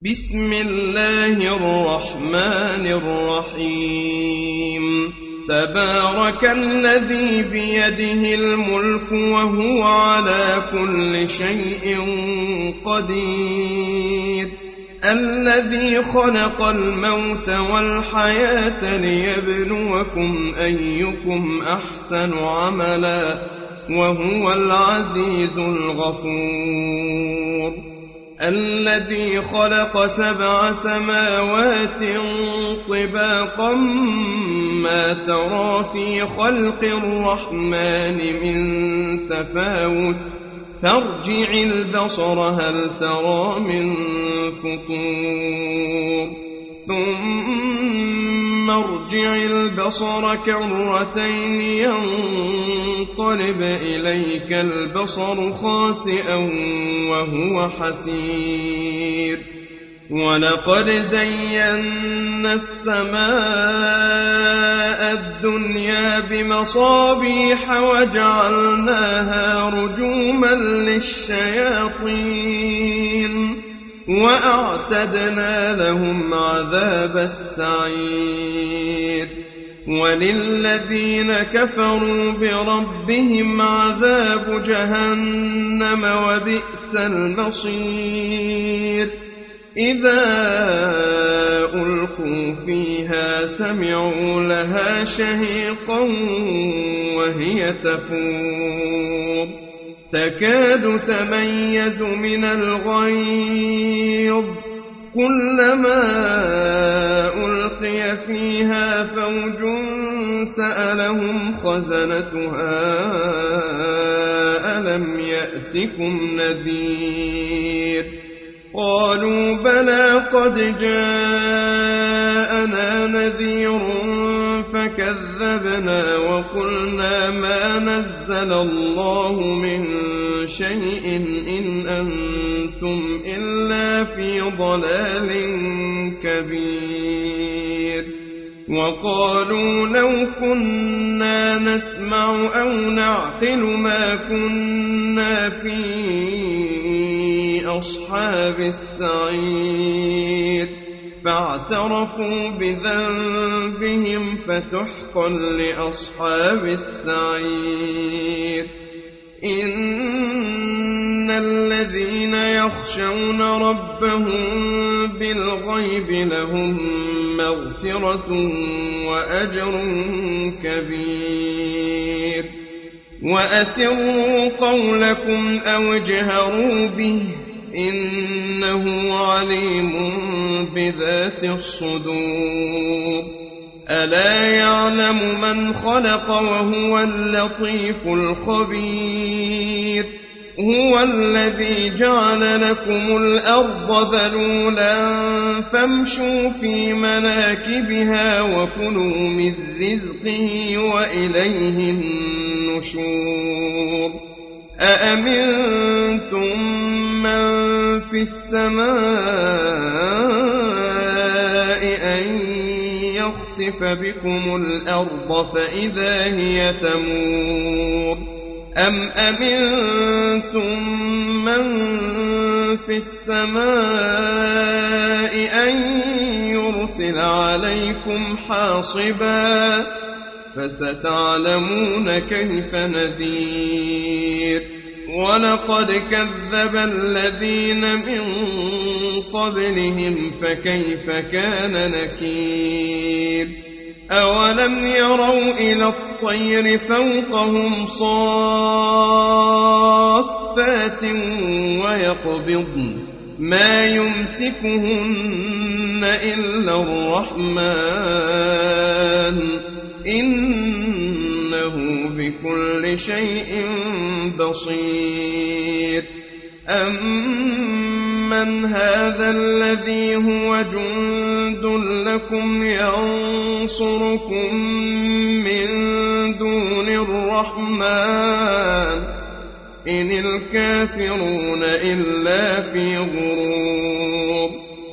بسم الله الرحمن الرحيم تبارك الذي بيده الملك وهو على كل شيء قدير الذي خلق الموت والحياة ليبلوكم أيكم أحسن عملا وهو العزيز الغفور الذي خلق 7 سماوات طباقا ما ترى في خلق الرحمن من تفاوت فارجع البصر هل ترى من فطور ثم ارجع البصر كرتين ينقلب إليك البصر خاسئا وهو حسير ولقد زينا السماء الدنيا بمصابيح وجعلناها رجوما للشياطين وأعتدنا لهم عذاب السعير وللذين كفروا بربهم عذاب جهنم وبئس المصير إذا ألقوا فيها سمعوا لها شهيقا وهي تفور تكاد تميز من الغيظ كلما ألقي فيها فوج سألهم خزنتها ألم يأتكم نذير قالوا بلى قد جاءنا نذير فكذبنا وقلنا ما نزل الله من شيء إن أنتم إلا في ضلال كبير وقالوا لو كنا نسمع أو نعقل ما كنا في أصحاب السعير فاعترفوا بذنبهم فتحقا لأصحاب السعير إن الذين يخشون ربهم بالغيب لهم مغفرة وأجر كبير وأسروا قولكم أو اجهروا به إنه عليم بذات الصدور ألا يعلم من خلق وهو اللطيف الخبير هو الذي جعل لكم الأرض ذلولا فامشوا في مناكبها وكلوا من رزقه وإليه النشور أأمنتم من في السماء أن يخسف بكم الأرض فإذا هي تمور أم أمنتم من في السماء أن يرسل عليكم حاصبا فستعلمون كيف نذير ولقد كذب الذين من قبلهم فكيف كان نكير أولم يروا إلى الطير فوقهم صافات ويقبضن ما يمسكهن إلا الرحمن إنه بكل شيء بصير أمن هذا الذي هو جند لكم ينصركم من دون الرحمن إن الكافرون إلا في غرور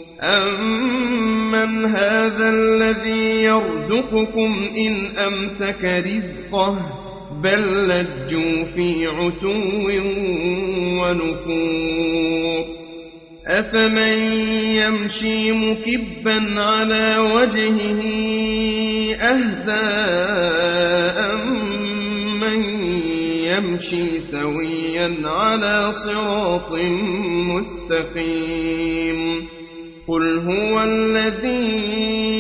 أمن هذا الذي يرزقكم إن أمسك رزقه بل لجوا في عتو ونفور أفمن يمشي مكبا على وجهه أهدى أمن يمشي سويا على صراط مستقيم قل هو الذي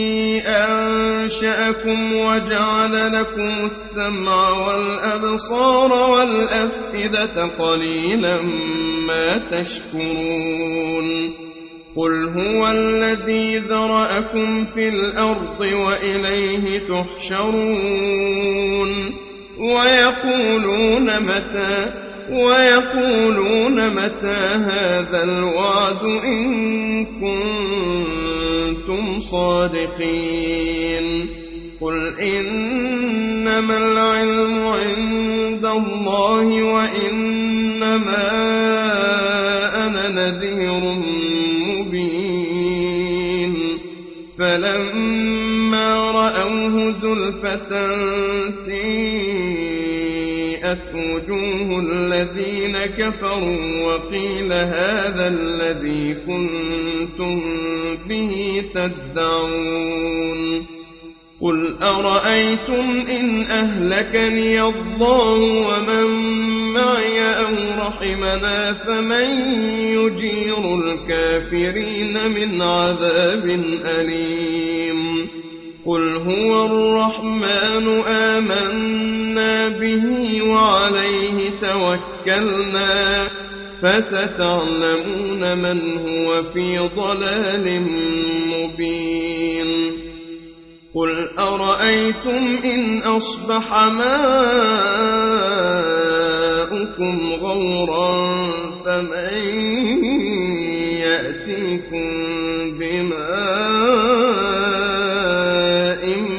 أنشأكم وجعل لكم السمع والأبصار والأفئدة قليلا ما تشكرون قل هو الذي ذرأكم في الأرض وإليه تحشرون ويقولون متى هذا الوعد إن كنتم صادقين قل إنما العلم عند الله وإنما أنا نذير مبين فلما رأوه زلفة سيئت وجوه الذين كفروا وقيل هذا الذي كنتم به تدعون قل أرأيتم إن أهلكني الله ومن معي أو رحمنا فمن يجير الكافرين من عذاب أليم قل هو الرحمن آمنا به وعليه توكلنا فستعلمون من هو في ضلال مبين قل أرأيتم إن أصبح ماؤكم غورا فمن يأتيكم بماء